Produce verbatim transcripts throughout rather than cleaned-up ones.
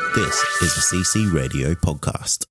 This is a C C Radio podcast.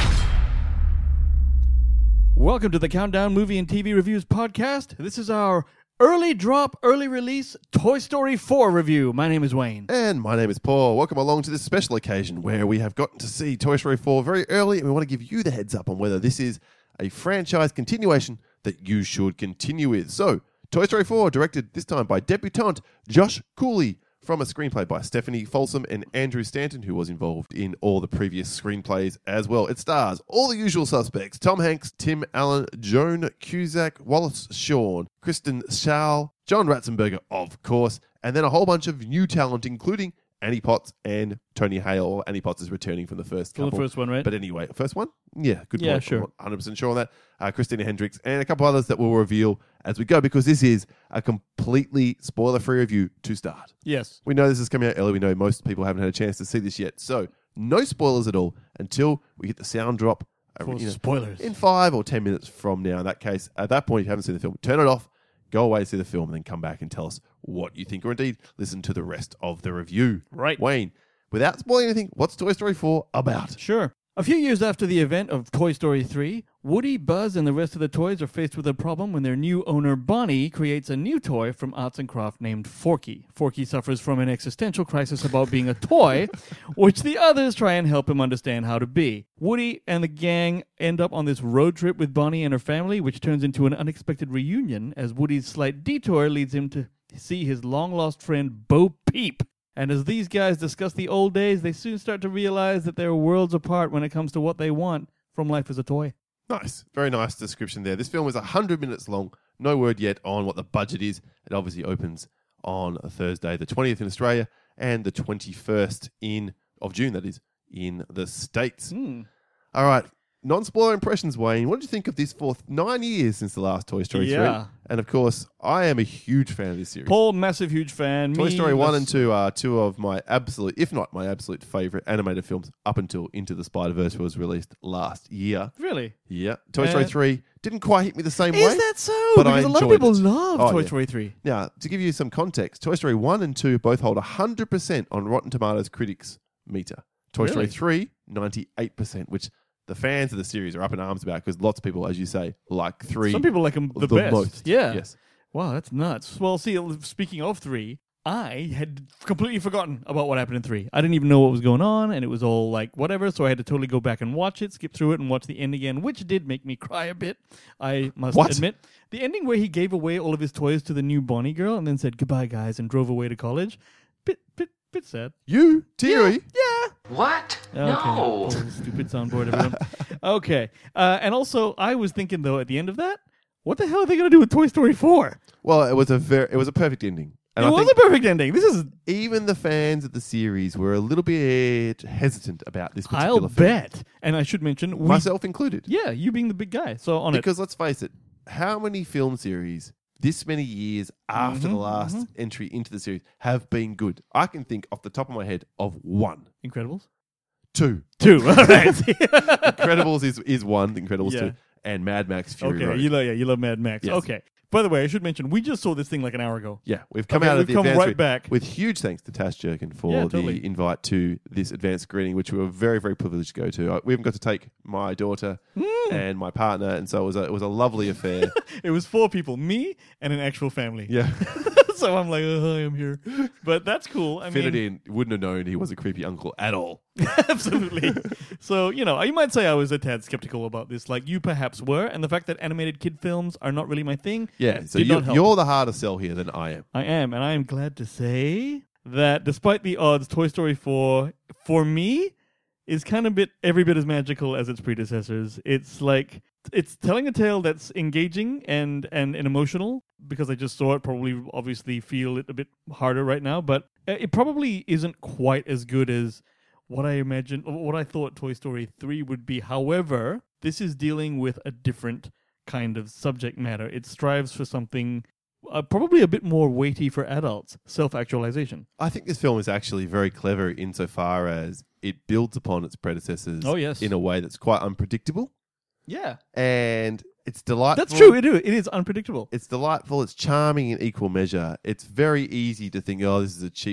Welcome to the Countdown Movie and T V Reviews podcast. This is our early drop, early release Toy Story four review. My name is Wayne. And my name is Paul. Welcome along to this special occasion where we have gotten to see Toy Story four very early, and we want to give you the heads up on whether this is a franchise continuation that you should continue with. So, Toy Story four, directed this time by debutante Josh Cooley, from a screenplay by Stephanie Folsom and Andrew Stanton, who was involved in all the previous screenplays as well. It stars all the usual suspects: Tom Hanks, Tim Allen, Joan Cusack, Wallace Shawn, Kristen Schaal, John Ratzenberger, of course, and then a whole bunch of new talent, including Annie Potts and Tony Hale. Annie Potts is returning from the first From couple. the first one, right? But anyway, first one? Yeah, good Yeah, point. sure. I'm not one hundred percent sure on that. Uh, Christina Hendricks and a couple others that we'll reveal as we go, because this is a completely spoiler-free review to start. Yes. We know this is coming out early. We know most people haven't had a chance to see this yet. So, no spoilers at all until we get the sound drop. uh, For you know, spoilers. in five or ten minutes from now. In that case, at that point, if you haven't seen the film, turn it off, go away, see the film, and then come back and tell us what you think, or indeed listen to the rest of the review. Right. Wayne, without spoiling anything, what's Toy Story four about? Sure. A few years after the event of Toy Story three, Woody, Buzz, and the rest of the toys are faced with a problem when their new owner, Bonnie, creates a new toy from arts and craft named Forky. Forky suffers from an existential crisis about being a toy, which the others try and help him understand how to be. Woody and the gang end up on this road trip with Bonnie and her family, which turns into an unexpected reunion as Woody's slight detour leads him to see his long-lost friend, Bo Peep. And as these guys discuss the old days, they soon start to realize that they're worlds apart when it comes to what they want from life as a toy. Nice. Very nice description there. This film is one hundred minutes long. No word yet on what the budget is. It obviously opens on a Thursday, the twentieth in Australia, and the twenty-first in of June, that is, in the States. Mm. All right. Non-spoiler impressions, Wayne. What did you think of this for nine years since the last Toy Story Yeah. three? And of course, I am a huge fan of this series. Paul, massive, huge fan. Toy Me, Story one less- and two are two of my absolute, if not my absolute favourite animated films up until Into the Spider-Verse was released last year. Really? Yeah. Toy Story Uh, three didn't quite hit me the same way. Is that so? But because I a lot of enjoyed people it. love Oh, Toy yeah. Story three. Now, to give you some context, Toy Story one and two both hold one hundred percent on Rotten Tomatoes critics meter. Toy Story Really? three, ninety-eight percent, which the fans of the series are up in arms about because lots of people, as you say, like three Some people like them the, the best. most. Yeah. Yes. Wow, that's nuts. Well, see, speaking of three, I had completely forgotten about what happened in three. I didn't even know what was going on, and it was all like whatever, so I had to totally go back and watch it, skip through it, and watch the end again, which did make me cry a bit, I must What? admit. The ending where he gave away all of his toys to the new Bonnie girl and then said goodbye, guys, and drove away to college, bit, bit, bit sad. You, Teary. Yeah. What? Okay. No. Oh, stupid soundboard, everyone. Okay. Uh, and also, I was thinking, though, at the end of that, what the hell are they going to do with Toy Story four? Well, it was a very, it was a perfect ending. And it I was think a perfect ending. This is, even the fans of the series were a little bit hesitant about this particular I'll film. bet. And I should mention, we, Myself included. yeah, you being the big guy. So on it. Because let's face it, how many film series this many years after the Mhm, last mhm. entry into the series have been good? I can think off the top of my head of one. Incredibles? Two. Two. All right. Incredibles is, is one, Incredibles Yeah. two, and Mad Max Fury okay. Road. You love, yeah, you love Mad Max. Yes. Okay. By the way, I should mention, we just saw this thing like an hour ago. Yeah, we've come Okay, out we've of the come advanced right re- back. with huge thanks to Tash Jerkin for Yeah, totally. the invite to this advanced screening, which we were very, very privileged to go to. Uh, We even got to take my daughter Hmm. and my partner, and so it was a, it was a lovely affair. It was four people, me and an actual family. Yeah, So I'm like, oh, hi, I'm here. But that's cool. I fit mean, it in. Wouldn't have known he was a creepy uncle at all. Absolutely. So, you know, you might say I was a tad skeptical about this, like you perhaps were, and the fact that animated kid films are not really my thing. Yeah, so did you, not help. you're the harder sell here than I am. I am, and I am glad to say that despite the odds, Toy Story four, for me, is kind of bit every bit as magical as its predecessors. It's like it's telling a tale that's engaging and, and, and emotional, because I just saw it, probably obviously feel it a bit harder right now, but it probably isn't quite as good as what I imagined, what I thought Toy Story three would be. However, this is dealing with a different kind of subject matter. It strives for something uh, probably a bit more weighty for adults, self-actualization. I think this film is actually very clever insofar as it builds upon its predecessors Oh, yes. in a way that's quite unpredictable. Yeah. And it's delightful. That's true. It is, it is unpredictable. It's delightful. It's charming in equal measure. It's very easy to think, oh, this is a cheap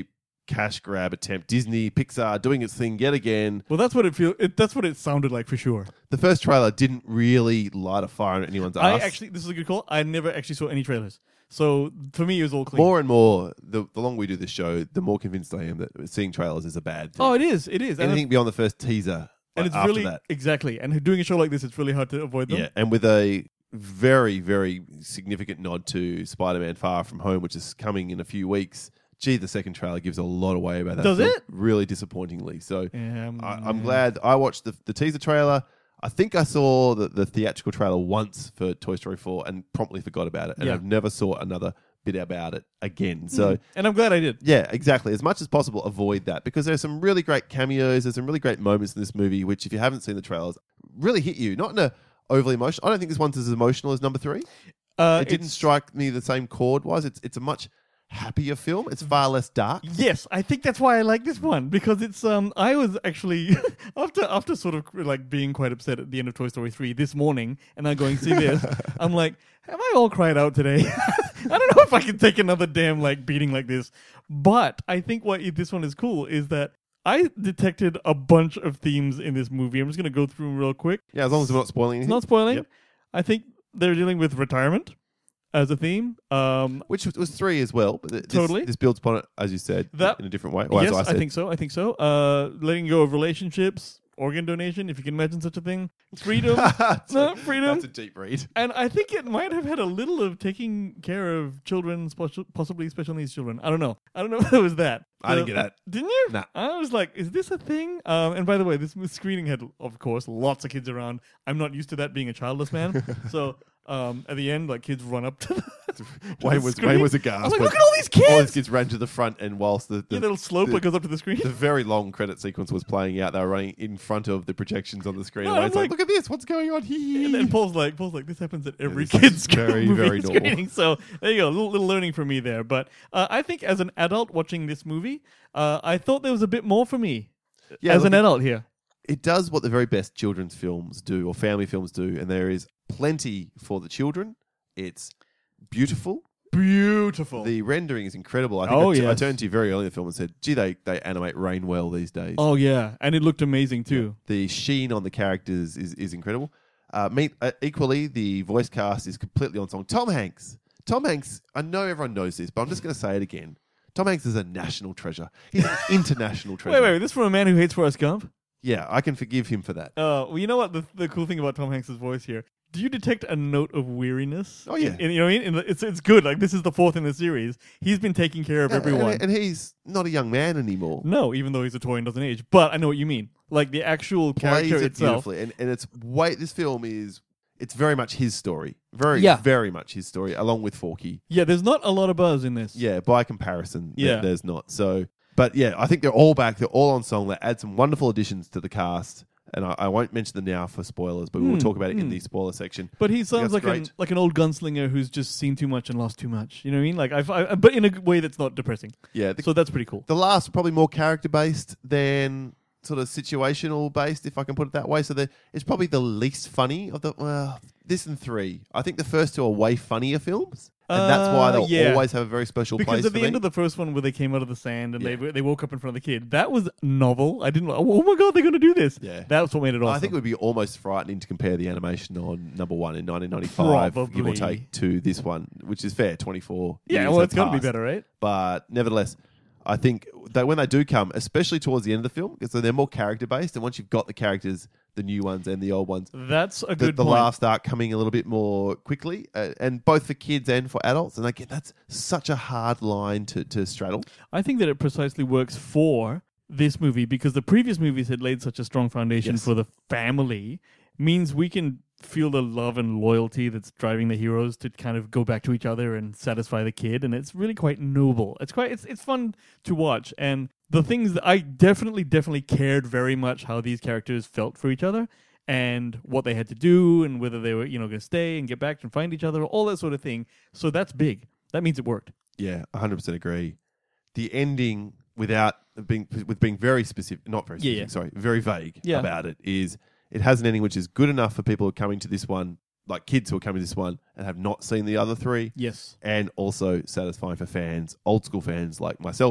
cash grab attempt. Disney, Pixar doing its thing yet again. Well, that's what it feel. It, that's what it sounded like for sure. The first trailer didn't really light a fire in anyone's I ass. actually, this is a good call. I never actually saw any trailers, so for me, it was all clean. More and more, the, the longer we do this show, the more convinced I am that seeing trailers is a bad thing. Oh, it is. It is. And Anything beyond the first teaser, and like, it's after really that. exactly. And doing a show like this, it's really hard to avoid them. Yeah, and with a very, very significant nod to Spider-Man Far From Home, which is coming in a few weeks. Gee, the second trailer gives a lot away about that. Does film, it? Really disappointingly. So Yeah, um, I, I'm yeah. glad I watched the, the teaser trailer. I think I saw the, the theatrical trailer once for Toy Story four and promptly forgot about it. And Yeah. I've never saw another bit about it again. So And I'm glad I did. yeah, exactly. As much as possible, avoid that because there's some really great cameos. There's some really great moments in this movie, which if you haven't seen the trailers, really hit you. Not in a overly emotional. I don't think this one's as emotional as number three. Uh, It didn't it's- strike me the same chord wise. It's it's a much happier film. It's far less dark. Yes, I think that's why I like this one because it's um I was actually after after sort of like being quite upset at the end of Toy Story three this morning and then going see this, I'm like, have I all cried out today? I don't know if I can take another damn like beating like this. But I think what this one is cool is that I detected a bunch of themes in this movie. I'm just gonna go through them real quick. Yeah, as long as we're not spoiling It's anything. not spoiling. Yep. I think they're dealing with retirement as a theme. Um Which was, was three as well. But th- this, Totally. This builds upon it, as you said, That- in a different way. Or yes, as I I, said. think so. I think so. Uh, letting go of relationships, organ donation, if you can imagine such a thing, freedom, That's no a- freedom, That's a deep read. and I think it might have had a little of taking care of children, special, possibly special needs children. I don't know. I don't know if it was that. I didn't Uh, get that. Didn't you? Nah. I was like, is this a thing? Um, and by the way, this screening had, of course, lots of kids around. I'm not used to that being a childless man, so. Um, at the end, like kids run up to the, to Wayne the was screen. Wayne was I aghast. was like, when look at all these kids! All these kids ran to the front, and whilst the, the yeah, little slope the- that goes up to the screen. the very long credit sequence was playing out, they were running in front of the projections on the screen. No, and I'm Wayne's like, like- look at this, what's going on here? And then Paul's like, Paul's like, this happens at every this is kid's very, movie very normal. screening. So there you go, a little, little learning from me there. But uh, I think as an adult watching this movie, uh, I thought there was a bit more for me Yeah, as look, an adult here. it does what the very best children's films do or family films do, and there is plenty for the children. It's beautiful. Beautiful. The rendering is incredible. I think Oh, I, t- I yes. turned to you very early in the film and said, gee, they, they animate rain well these days. oh yeah, and it looked amazing too. The sheen on the characters is, is incredible. Uh, meet, uh, equally, the voice cast is completely on song. Tom Hanks. Tom Hanks, I know everyone knows this, but I'm just going to say it again. Tom Hanks is a national treasure. He's an international treasure. Wait, wait, wait, this from a man who hates Forrest Gump? Yeah, I can forgive him for that. Uh, well, you know what the, the cool thing about Tom Hanks' voice here? Do you detect a note of weariness? Oh, yeah. In, in- you know what I mean? In the, it's it's good. Like this is the fourth in the series. He's been taking care of Yeah, everyone. And, and he's not a young man anymore. No, even though he's a toy and doesn't age. But I know what you mean. Like the actual Plays character it itself. beautifully. And, and it's way, this film is, it's very much his story. Very, Yeah. very much his story, along with Forky. Yeah, there's not a lot of buzz in this. Yeah, by comparison, th- Yeah. there's not. So, but yeah, I think they're all back. They're all on song. They add some wonderful additions to the cast. And I, I won't mention them now for spoilers, but we'll Hmm, talk about it in hmm. the spoiler section. But he sounds that's like an great. like an old gunslinger who's just seen too much and lost too much. You know what I mean? Like I've, I, but in a way that's not depressing. Yeah, the, So that's pretty cool. the last probably more character based than sort of situational based, if I can put it that way. So the, it's probably the least funny of the. Well, this and three. I think the first two are way funnier films, and that's why Uh, they'll yeah. always have a very special Because place at for the end me. of the first one, where they came out of the sand and Yeah. they they woke up in front of the kid, that was novel. I didn't. like, Oh my god, they're going to do this. Yeah. That's what made it awesome. I think it would be almost frightening to compare the animation on number one in nineteen ninety-five, give or Probably. take, to this one, which is fair, twenty-four yeah, years well, have it's got to be passed. better, right? But nevertheless, I think that when they do come, especially towards the end of the film, because they're more character based, and once you've got the characters, the new ones and the old ones, That's a the, good the point. laughs start coming a little bit more quickly, uh, and both for kids and for adults. And again, that's such a hard line to, to straddle. I think that it precisely works for this movie because the previous movies had laid such a strong foundation Yes. for the family, means we can feel the love and loyalty that's driving the heroes to kind of go back to each other and satisfy the kid, and it's really quite noble. It's quite it's it's fun to watch, and the things that I definitely definitely cared very much how these characters felt for each other and what they had to do and whether they were, you know, going to stay and get back and find each other, all that sort of thing. So that's big. That means it worked. Yeah, one hundred percent agree. The ending, without being with being very specific, not very Yeah, specific, yeah. sorry, very vague Yeah. about it, is it has an ending which is good enough for people who are coming to this one, like kids who are coming to this one and have not seen the other three, Yes. and also satisfying for fans, old school fans like myself,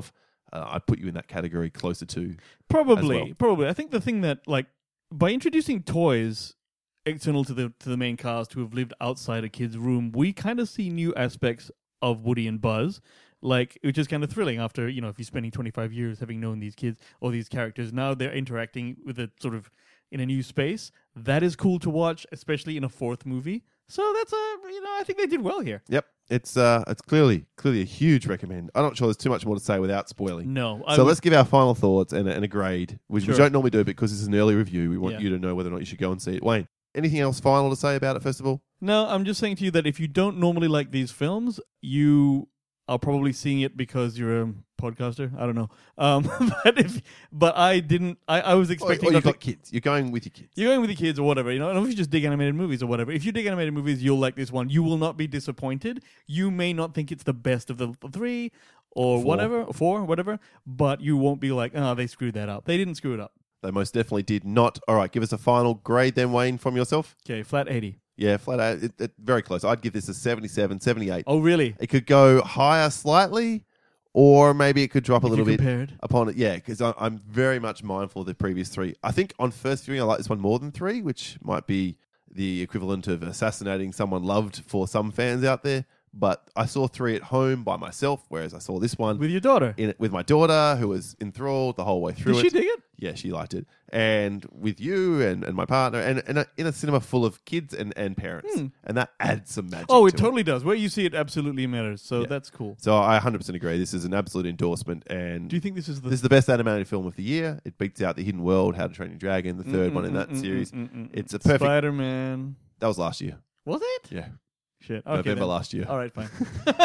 uh, I'd put you in that category closer to. Probably, as well. probably. I think the thing that, like, by introducing toys external to the to the main cast who have lived outside a kid's room, we kind of see new aspects of Woody and Buzz, like, which is kind of thrilling after, you know, if you're spending twenty-five years having known these kids or these characters, now they're interacting with it sort of in a new space. That is cool to watch, especially in a fourth movie. So that's a, you know, I think they did well here. Yep. It's uh, it's clearly clearly a huge recommend. I'm not sure there's too much more to say without spoiling. No. I So would- let's give our final thoughts and a, and a grade, which Sure. we don't normally do because this is an early review. We want Yeah. you to know whether or not you should go and see it. Wayne, anything else final to say about it, first of all? No, I'm just saying to you that if you don't normally like these films, you are probably seeing it because you're a podcaster. I don't know. Um, but if, but I didn't. I, I was Or, expecting. or you've nothing- got kids. You're going with your kids. You're going with your kids or whatever, you know. I don't know if you just dig animated movies or whatever. If you dig animated movies, you'll like this one. You will not be disappointed. You may not think it's the best of the th- three or Four. whatever, or four, whatever, but you won't be like, oh, they screwed that up. They didn't screw it up. They most definitely did not. All right, give us a final grade then, Wayne, from yourself. Okay, flat eighty. Yeah, flat out. It, it, very close. I'd give this a seventy-seven, seventy-eight. Oh, really? It could go higher slightly, or maybe it could drop a If little you bit compared. upon it. Yeah, because I'm very much mindful of the previous three. I think on first viewing, I like this one more than three, which might be the equivalent of assassinating someone loved for some fans out there. But I saw three at home by myself, whereas I saw this one With your daughter. in it with my daughter, who was enthralled the whole way through Did it. she dig it? Yeah, she liked it. And with you and, and my partner, and, and a, in a cinema full of kids and, and parents. Hmm. And that adds some magic Oh, it to totally does. Where you see it absolutely matters. So Yeah. that's cool. So I one hundred percent agree. This is an absolute endorsement. And Do you think this is the this is the best animated film of the year. It beats out The Hidden World, How to Train Your Dragon, the third Mm, one in mm, that mm, series. mm, mm, mm. It's a perfect... Spider-Man? That was last year. Was it? Yeah. Shit. Okay, November then. last year. All right, fine.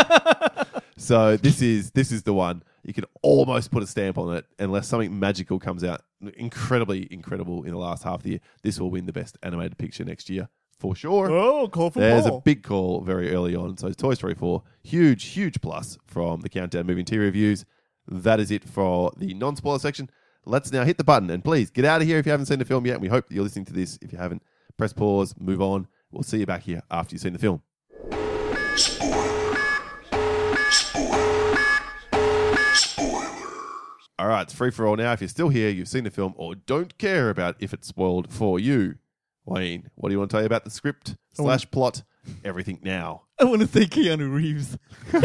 So this is this is the one. You can almost put a stamp on it unless something magical comes out. Incredibly incredible in the last half of the year. This will win the best animated picture next year for sure. Oh, call for There's Paul. a big call very early on. So Toy Story four, huge, huge plus from the Countdown Movie and T V reviews. That is it for the non-spoiler section. Let's now hit the button and please get out of here if you haven't seen the film yet. And we hope that you're listening to this. If you haven't, press pause, move on. We'll see you back here after you've seen the film. All right, it's free for all now. If you're still here, you've seen the film, or don't care about if it's spoiled for you. Wayne, what do you want to tell you about the script slash plot? Everything now. I want to say Keanu Reeves.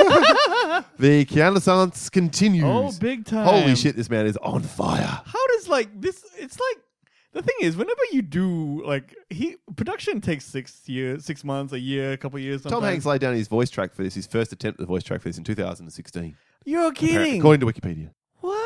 The Renaissance continues. Oh, big time. Holy shit, this man is on fire. How does, like, this... It's like... The thing is, whenever you do, like... he Production takes six years, six months, a year, a couple of years Tom sometimes. Hanks laid down his voice track for this, his first attempt at the voice track for this in two thousand sixteen. You're Apparently, kidding. according to Wikipedia. What?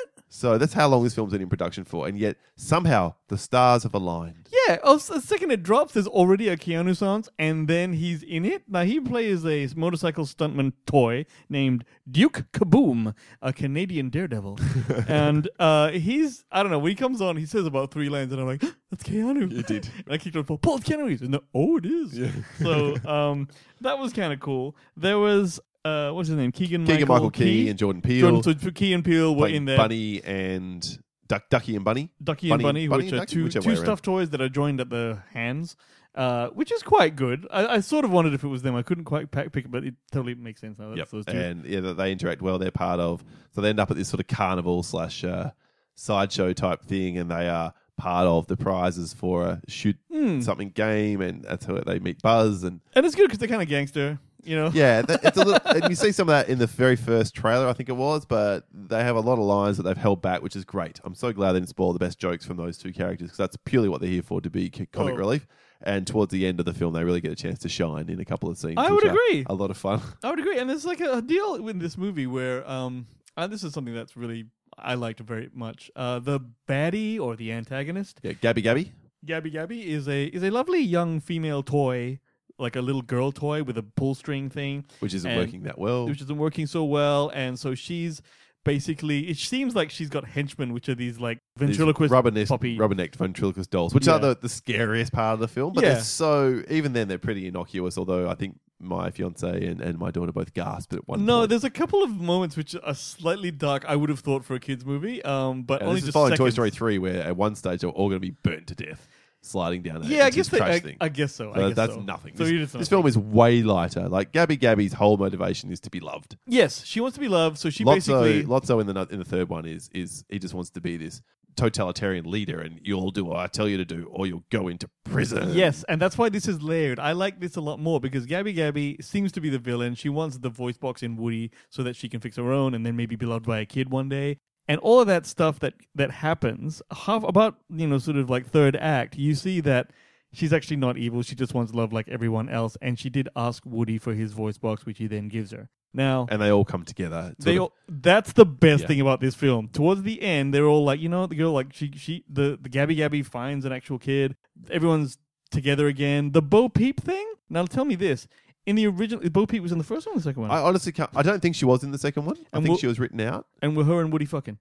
So that's how long this film's been in production for, and yet somehow the stars have aligned. Yeah, oh, so the second it drops, there's already a Keanu song, and then he's in it. Now, he plays a motorcycle stuntman toy named Duke Kaboom, a Canadian daredevil. and uh, he's, I don't know, when he comes on, he says about three lines, and I'm like, that's Keanu. You did. And I kicked on, Paul, Paul, it's Keanu Reeves. And the, oh, it is. Yeah. So um, that was kind of cool. There was, uh, what's his name? Keegan, Keegan Michael Key Key and Jordan Peele. Jordan, so Key and Peele were playing in there. Bunny and Duck, Ducky and Bunny. Ducky Bunny- and Bunny, Bunny which and are Ducky? two, Whichever two way around. stuffed toys that are joined at the hands, uh, which is quite good. I, I sort of wondered if it was them. I couldn't quite pack, pick it, but it totally makes sense now. That's Yep. those two. And yeah, that they interact well. They're part of, so they end up at this sort of carnival slash uh, sideshow type thing, and they are part of the prizes for a shoot Hmm. something game, and that's how they meet Buzz. And And it's good because they're kind of gangster, you know? yeah, that, it's a little. And you see some of that in the very first trailer, I think it was, but they have a lot of lines that they've held back, which is great. I'm so glad they didn't spoil the best jokes from those two characters because that's purely what they're here for, to be c- comic Oh. relief. And towards the end of the film, they really get a chance to shine in a couple of scenes. I which would are agree. A lot of fun. I would agree. And there's like a, a deal with this movie where, um, and this is something that's really, I liked very much. Uh, the baddie or the antagonist, Yeah, Gabby Gabby. Gabby Gabby, is a is a lovely young female toy, like a little girl toy with a pull string thing. Which isn't And- working that well. which isn't working so well, and so she's basically. It seems like she's got henchmen, which are these like These ventriloquist rubberneck, puppy. rubbernecked ventriloquist dolls, which Yeah. are the, the scariest part of the film. But Yeah. they're so, even then, they're pretty innocuous. Although I think my fiance and, and my daughter both gasped at one No, point. there's a couple of moments which are slightly dark. I would have thought for a kids movie, um, but And only this is just following Toy seconds. Story three, where at one stage they're all going to be burnt to death. sliding down. A, Yeah, I into guess his they, trash I, thing. I guess so. I So guess that's so. nothing. So this you just this don't film is way lighter. Like Gabby Gabby's whole motivation is to be loved. Yes, she wants to be loved, so she Lotso, basically Lotso in the no- in the third one is is he just wants to be this totalitarian leader, and you'll do what I tell you to do, or you'll go into prison. Yes, and that's why this is layered. I like this a lot more because Gabby Gabby seems to be the villain. She wants the voice box in Woody so that she can fix her own and then maybe be loved by a kid one day. And all of that stuff that that happens, half about, you know, sort of like third act, you see that she's actually not evil. She just wants love like everyone else. And she did ask Woody for his voice box, which he then gives her. Now, And they all come together. sort they of- all, that's the best Yeah. thing about this film. Towards the end, they're all like, you know, the girl like she she the the Gabby Gabby finds an actual kid. Everyone's together again. The Bo Peep thing. Now tell me this: in the original, Bo Peep was in the first one, or the second one, I honestly can't. I don't think she was in the second one. I And think we'll- she was written out. and were her and Woody fucking.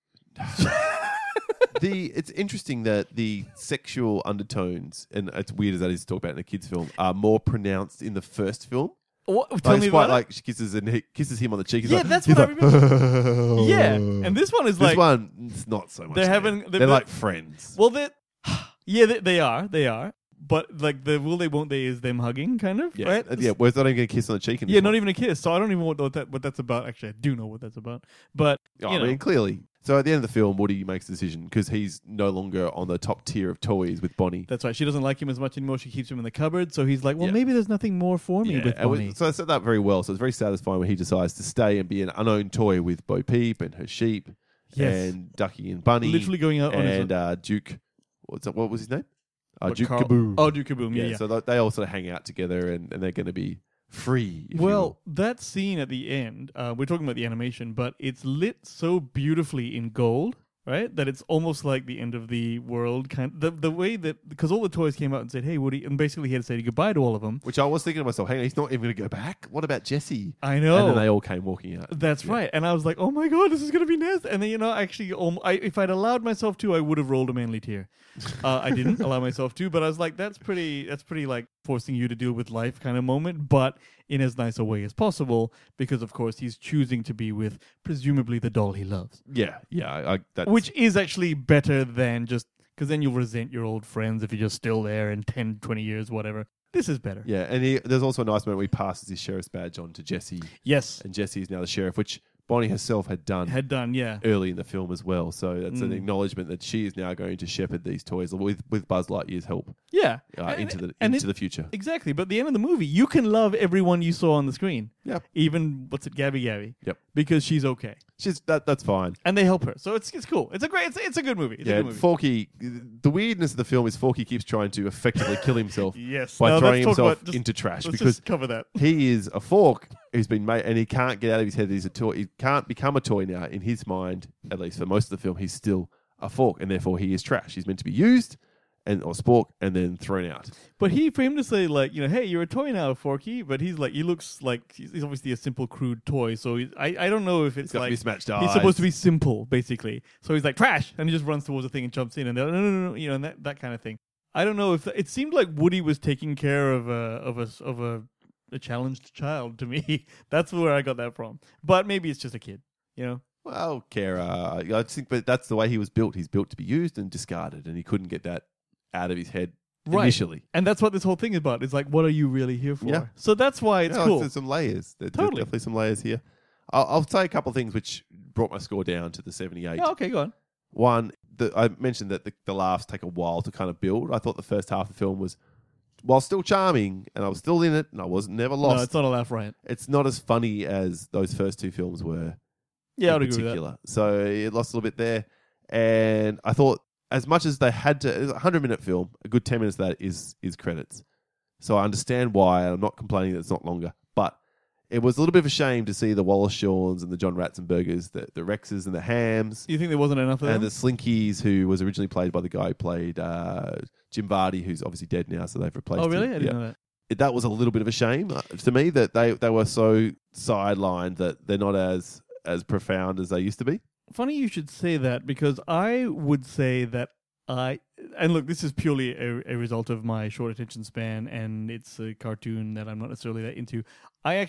the it's interesting that the sexual undertones, and it's weird as that is to talk about in a kids' film, are more pronounced in the first film. What? Like, Tell me despite, about like she kisses and he kisses him on the cheek. He's Yeah, like, that's he's what I like, it. Yeah, and this one is this like, one it's not so much. they're there. having- they're, they're- like friends. well, they, yeah, they, they are, they are, but like the will they won't they is them hugging, kind of, yeah, right? uh, yeah. Where's not even going to kiss on the cheek? In this Yeah, one. not even a kiss. So I don't even know what that what that's about. Actually, I do know what that's about, but Oh, you I know. mean, clearly. So at the end of the film, Woody makes a decision because he's no longer on the top tier of toys with Bonnie. That's right. She doesn't like him as much anymore. She keeps him in the cupboard. So he's like, well, Yeah. maybe there's nothing more for me with and we- Bonnie. so I said that very well. So it's very satisfying when he decides to stay and be an unowned toy with Bo Peep and her sheep, Yes. and Ducky and Bunny, Literally going out on his and uh, Duke. What's that, what was his name? Uh, What, Duke Carl- Kaboom. Oh, Duke Kaboom. Yeah, yeah, yeah. So th- they all sort of hang out together, and, and they're going to be free. If you Well, will. that scene at the end, uh, we're talking about the animation, but it's lit so beautifully in gold, right? That it's almost like the end of the world kind. The the way that because all the toys came out and said, "Hey, Woody," and basically he had to say goodbye to all of them. Which I was thinking to myself, hang on, he's not even going to go back. What about Jesse? I know. And then they all came walking out. That's Yeah. right. And I was like, oh my God, this is going to be nasty. And then, you know, actually, um, I, if I'd allowed myself to, I would have rolled a manly tear. Uh, I didn't allow myself to, but I was like, that's pretty, that's pretty like forcing you to deal with life kind of moment, but in as nice a way as possible, because of course he's choosing to be with presumably the doll he loves, Yeah, yeah. I, I, that's, which is actually better than just, because then you'll resent your old friends if you're just still there in ten, twenty years, whatever. This is better. yeah, and he, there's also a nice moment where he passes his sheriff's badge on to Jesse, Yes. and Jesse is now the sheriff, which Bonnie herself had done Had done, yeah. early in the film as well. So that's an Mm. acknowledgement that she is now going to shepherd these toys with, with Buzz Lightyear's help Yeah. uh, And- into the and into it- the future. Exactly. But at the end of the movie, you can love everyone you saw on the screen. Yep. Even, what's it, Gabby Gabby. Yep. Because she's okay. She's that that's fine. And they help her. So it's it's cool. It's a great, it's, it's a good movie. It's a Yeah, good movie. Forky. The weirdness of the film is Forky keeps trying to effectively kill himself Yes. by Now, throwing let's talk himself about- just- into trash Let's because just cover that. he is a fork who's been made, and he can't get out of his head that he's a toy. He can't become a toy now. In his mind, at least for most of the film, he's still a fork, and therefore he is trash. He's meant to be used and or spork and then thrown out. But he, for him to say, like, you know, hey, you're a toy now, Forky, but he's like, he looks like, he's, he's obviously a simple, crude toy. So he's, I, I don't know if it's He's got like, mismatched eyes. he's supposed to be simple, basically. So he's like, trash! And he just runs towards the thing and jumps in, and they're like, no, no, no, no, you know, and that, that kind of thing. I don't know if, it seemed like Woody was taking care of a, of a, of a, a challenged child to me. That's where I got that from. But maybe it's just a kid, you know? Well, Kara, I just think, but that's the way he was built. He's built to be used and discarded, and he couldn't get that out of his head Right. initially. And that's what this whole thing is about. It's like, what are you really here for? Yeah. So that's why it's Yeah, cool. There's some layers. There- There's Totally. definitely some layers here. I'll, I'll say a couple of things which brought my score down to the seventy-eight. Yeah, okay, go on. One, the, I mentioned that the, the laughs take a while to kind of build. I thought the first half of the film was, while still charming, and I was still in it, and I was never lost. No, it's not a laugh riot. It's not as funny as those first two films were. Yeah, I in would agree with that. particular. So it lost a little bit there. And I thought, as much as they had to, it's a hundred minute film, a good ten minutes of that is is credits. So I understand why. I'm not complaining that it's not longer, but it was a little bit of a shame to see the Wallace Shawns and the John Ratzenbergers, the, the Rexes and the Hams, You think there wasn't enough of and them? the Slinkies, who was originally played by the guy who played uh, Jim Vardy, who's obviously dead now, so they've replaced Oh, really? him. I didn't Yeah. know that. It, that was a little bit of a shame uh, to me that they, they were so sidelined that they're not as as profound as they used to be. Funny you should say that because I would say that I and look, this is purely a, a result of my short attention span, and it's a cartoon that I'm not necessarily that into. I actually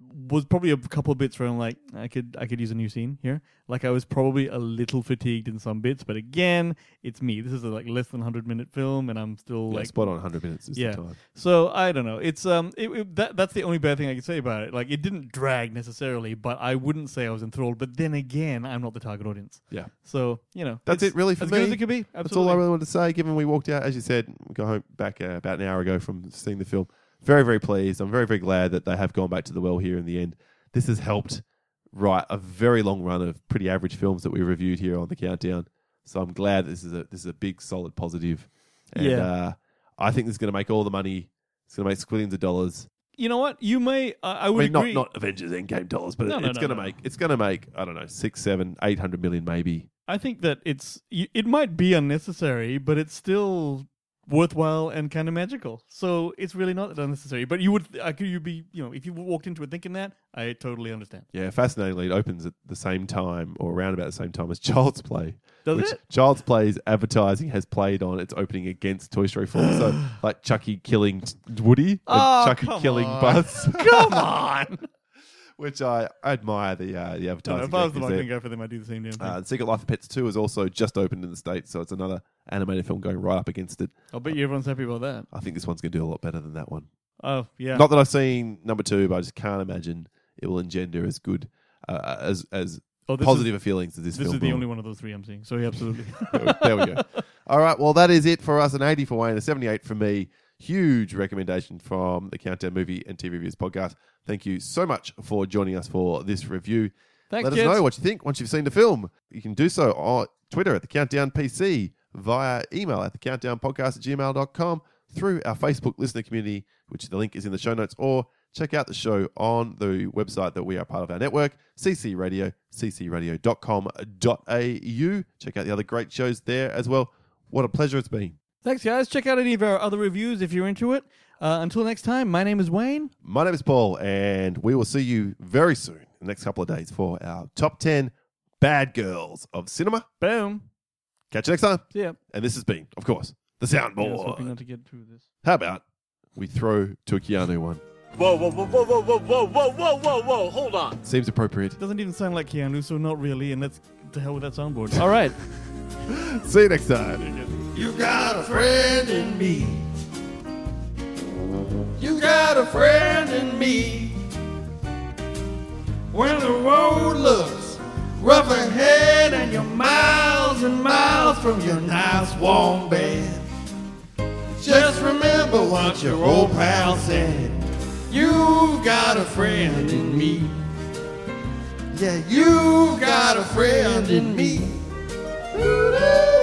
was probably a couple of bits where I'm like, I could I could use a new scene here. Like I was probably a little fatigued in some bits, but again, it's me. This is a like less than one hundred minute film, and I'm still Yeah, like spot on one hundred minutes is Yeah. the time. So I don't know. It's um it, it, that that's the only bad thing I can say about it. Like it didn't drag necessarily, but I wouldn't say I was enthralled. But then again, I'm not the target audience. Yeah. So you know, That's it's it really for as me. good as it could be. Absolutely. That's all I really wanted to say, given we walked out, as you said, we got home back uh, about an hour ago from seeing the film. Very, very pleased. I'm very, very glad that they have gone back to the well here in the end. This has helped write a very long run of pretty average films that we reviewed here on the Countdown. So I'm glad this is a this is a big, solid positive. And Yeah. uh, I think this is going to make all the money. It's going to make squillions of dollars. You know what? You may. Uh, I I would mean, not agree. not Avengers Endgame dollars, but No, it, no, it's no, going to no, make no. it's going to make I don't know six, seven, eight hundred million maybe. I think that it's y- it might be unnecessary, but it's still worthwhile and kind of magical. So it's really not that unnecessary. But you would, uh, could you be, you know, if you walked into it thinking that, I totally understand. Yeah, fascinatingly, it opens at the same time or around about the same time as Child's Play. Does which it? Child's Play's advertising has played on its opening against Toy Story four. So, like Chucky killing t- Woody and Oh, Chucky come killing on. Buzz. Come on. Which I admire the uh, the No, advertising. if I was techniques the there. marketing guy for them, I'd do the same damn thing. Uh, Secret Life of Pets two is also just opened in the States, so it's another animated film going right up against it. I'll bet you everyone's happy about that. I think this one's going to do a lot better than that one. Oh, yeah. Not that I've seen number two, but I just can't imagine it will engender as good, uh, as as oh, this positive is, of feelings as this, this film is the will. only one of those three I'm seeing. So, yeah, absolutely. There we go. All right, well, that is it for us. An eighty for Wayne, a seventy-eight for me. Huge recommendation from the Countdown Movie and T V Reviews podcast. Thank you so much for joining us for this review. Thanks, Let kids. us know what you think once you've seen the film. You can do so on Twitter at the Countdown P C, via email at the countdown podcast at gmail dot com, through our Facebook listener community, which the link is in the show notes, or check out the show on the website that we are part of our network, C C Radio, c c radio dot com dot a u. Check out the other great shows there as well. What a pleasure it's been. Thanks, guys. Check out any of our other reviews if you're into it. Uh, until next time, my name is Wayne. My name is Paul, and we will see you very soon, in the next couple of days, for our top ten bad girls of cinema. Boom. Catch you next time. See ya. And this has been, of course, the Yeah, I was hoping soundboard. not to get through this. How about we throw to a Keanu one? Whoa, whoa, whoa, whoa, whoa, whoa, whoa, whoa, whoa, whoa, whoa, hold on. Seems appropriate. It doesn't even sound like Keanu, so not really. And let's to hell with that soundboard. All right. See you next time. You got a friend in me. You got a friend in me. When the road looks rough ahead and you're miles and miles from your nice warm bed, just remember what your old pal said. You've got a friend in me. Yeah, you've got a friend in me. Ooh,